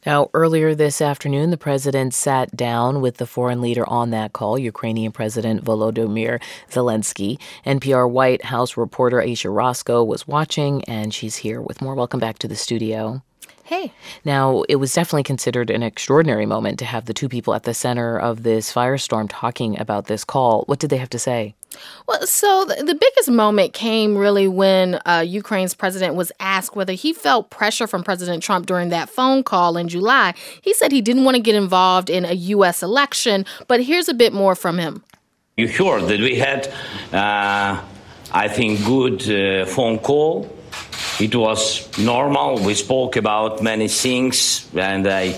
Now, earlier this afternoon, the president sat down with the foreign leader on that call, Ukrainian President Volodymyr Zelensky. NPR White House reporter Ayesha Rascoe was watching, and she's here with more. Welcome back to the studio. Hey. Now, it was definitely considered an extraordinary moment to have the two people at the center of this firestorm talking about this call. What did they have to say? Well, so the biggest moment came really when Ukraine's president was asked whether he felt pressure from President Trump during that phone call in July. He said he didn't want to get involved in a U.S. election, but here's a bit more from him. You heard that we had, I think, good phone call. It was normal. We spoke about many things, and I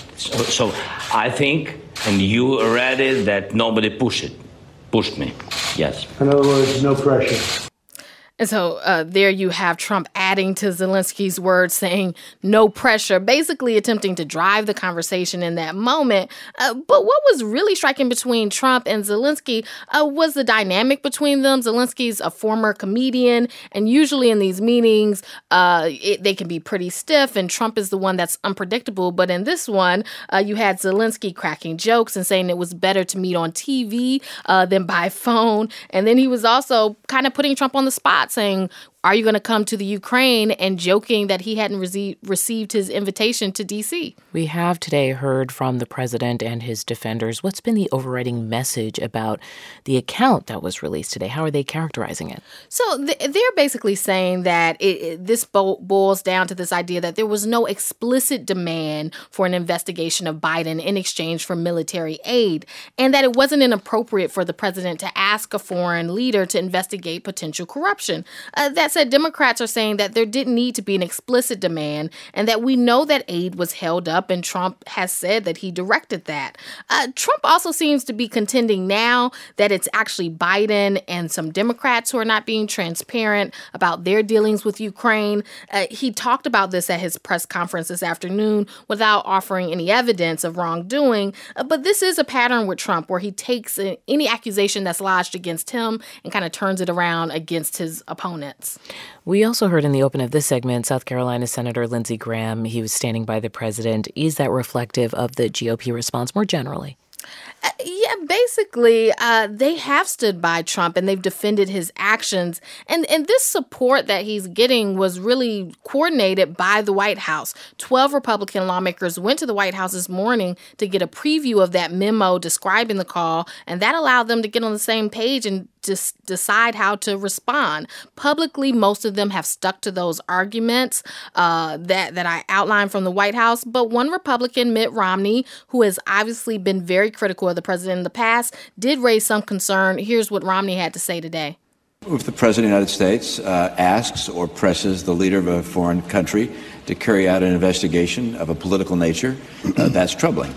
think, and you read it, that nobody pushed me. Yes. In other words, no pressure. And so there you have Trump adding to Zelensky's words, saying no pressure, basically attempting to drive the conversation in that moment. But what was really striking between Trump and Zelensky was the dynamic between them. Zelensky's a former comedian, and usually in these meetings, they can be pretty stiff, and Trump is the one that's unpredictable. But in this one, you had Zelensky cracking jokes and saying it was better to meet on TV than by phone. And then he was also kind of putting Trump on the spot, saying, are you going to come to the Ukraine, and joking that he hadn't received his invitation to D.C. We have today heard from the president and his defenders. What's been the overriding message about the account that was released today? How are they characterizing it? So they're basically saying that this boils down to this idea that there was no explicit demand for an investigation of Biden in exchange for military aid, and that it wasn't inappropriate for the president to ask a foreign leader to investigate potential corruption. That said, Democrats are saying that there didn't need to be an explicit demand, and that we know that aid was held up, and Trump has said that he directed that. Trump also seems to be contending now that it's actually Biden and some Democrats who are not being transparent about their dealings with Ukraine. He talked about this at his press conference this afternoon without offering any evidence of wrongdoing. But this is a pattern with Trump where he takes any accusation that's lodged against him and kind of turns it around against his opponents. We also heard in the open of this segment, South Carolina Senator Lindsey Graham. He was standing by the president. Is that reflective of the GOP response more generally? Yeah, basically, they have stood by Trump and they've defended his actions. And this support that he's getting was really coordinated by the White House. 12 Republican lawmakers went to the White House this morning to get a preview of that memo describing the call, and that allowed them to get on the same page and just decide how to respond. Publicly, most of them have stuck to those arguments that I outlined from the White House. But one Republican, Mitt Romney, who has obviously been very critical of the president in the past, did raise some concern. Here's what Romney had to say today. If the president of the United States asks or presses the leader of a foreign country to carry out an investigation of a political nature, that's troubling.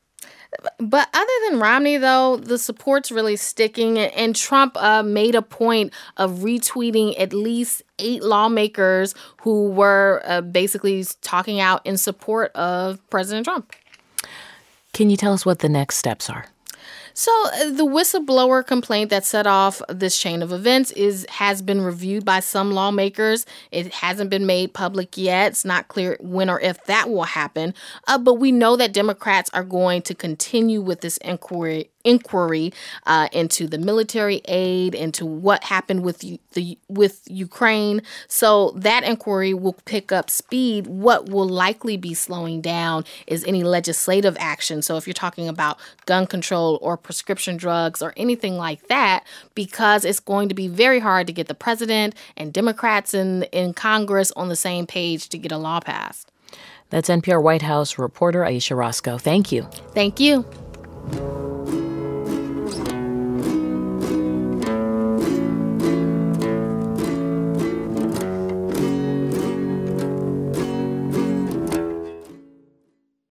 But other than Romney, though, the support's really sticking. And Trump made a point of retweeting at least 8 lawmakers who were basically talking out in support of President Trump. Can you tell us what the next steps are? So the whistleblower complaint that set off this chain of events has been reviewed by some lawmakers. It hasn't been made public yet. It's not clear when or if that will happen. But we know that Democrats are going to continue with this inquiry into the military aid, into what happened with Ukraine. So that inquiry will pick up speed. What will likely be slowing down is any legislative action. So if you're talking about gun control or prescription drugs or anything like that, because it's going to be very hard to get the president and Democrats in Congress on the same page to get a law passed. That's NPR White House reporter Ayesha Rascoe. Thank you. Thank you.